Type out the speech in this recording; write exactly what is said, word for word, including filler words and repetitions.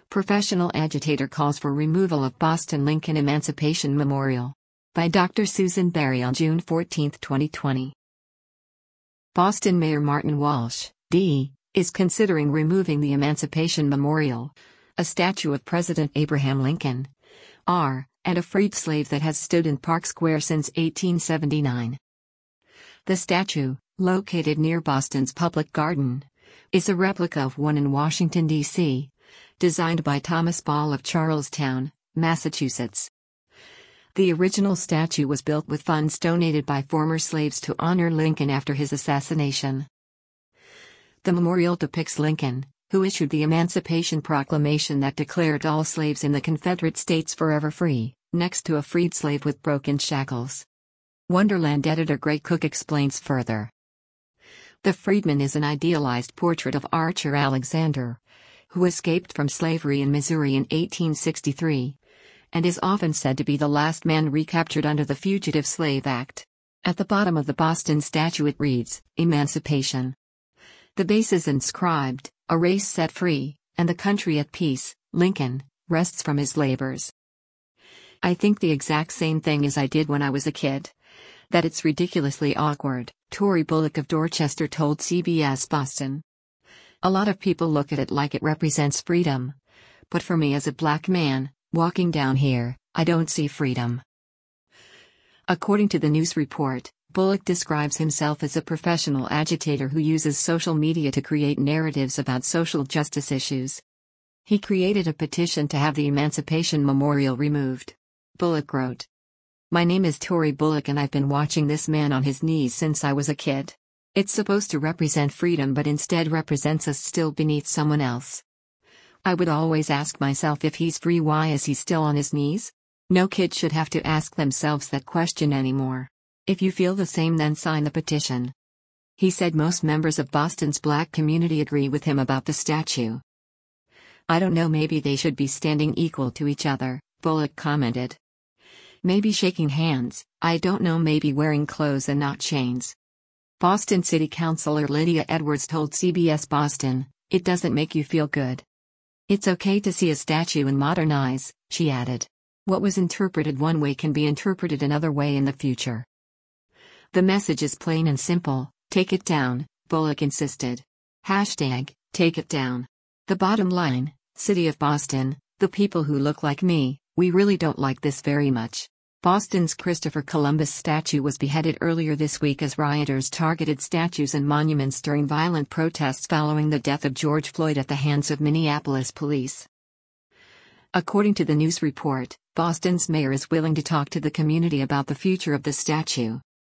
Professional agitator calls for removal of Boston Lincoln Emancipation Memorial. By Doctor Susan Berry on June fourteenth, twenty twenty. Boston Mayor Martin Walsh, D, is considering removing the Emancipation Memorial, a statue of President Abraham Lincoln, R, and a freed slave that has stood in Park Square since eighteen seventy-nine. The statue, located near Boston's Public Garden, is a replica of one in Washington, D C, designed by Thomas Ball of Charlestown, Massachusetts. The original statue was built with funds donated by former slaves to honor Lincoln after his assassination. The memorial depicts Lincoln, who issued the Emancipation Proclamation that declared all slaves in the Confederate States forever free, next to a freed slave with broken shackles. Wonderland editor Greg Cook explains further. The freedman is an idealized portrait of Archer Alexander, who escaped from slavery in Missouri in eighteen sixty-three, and is often said to be the last man recaptured under the Fugitive Slave Act. At the bottom of the Boston statue it reads, Emancipation. The base is inscribed, a race set free, and the country at peace, Lincoln, rests from his labors. I think the exact same thing as I did when I was a kid. That it's ridiculously awkward, Tory Bullock of Dorchester told C B S Boston. A lot of people look at it like it represents freedom. But for me as a black man, walking down here, I don't see freedom. According to the news report, Bullock describes himself as a professional agitator who uses social media to create narratives about social justice issues. He created a petition to have the Emancipation Memorial removed. Bullock wrote, My name is Tory Bullock and I've been watching this man on his knees since I was a kid. It's supposed to represent freedom but instead represents us still beneath someone else. I would always ask myself if he's free, why is he still on his knees? No kid should have to ask themselves that question anymore. If you feel the same, then sign the petition. He said most members of Boston's black community agree with him about the statue. I don't know, maybe they should be standing equal to each other, Bullock commented. Maybe shaking hands, I don't know, maybe wearing clothes and not chains. Boston City Councilor Lydia Edwards told C B S Boston, It doesn't make you feel good. It's okay to see a statue and modernize, she added. What was interpreted one way can be interpreted another way in the future. The message is plain and simple, take it down, Bullock insisted. Hashtag, take it down. The bottom line, City of Boston, the people who look like me, we really don't like this very much. Boston's Christopher Columbus statue was beheaded earlier this week as rioters targeted statues and monuments during violent protests following the death of George Floyd at the hands of Minneapolis police. According to the news report, Boston's mayor is willing to talk to the community about the future of the statue.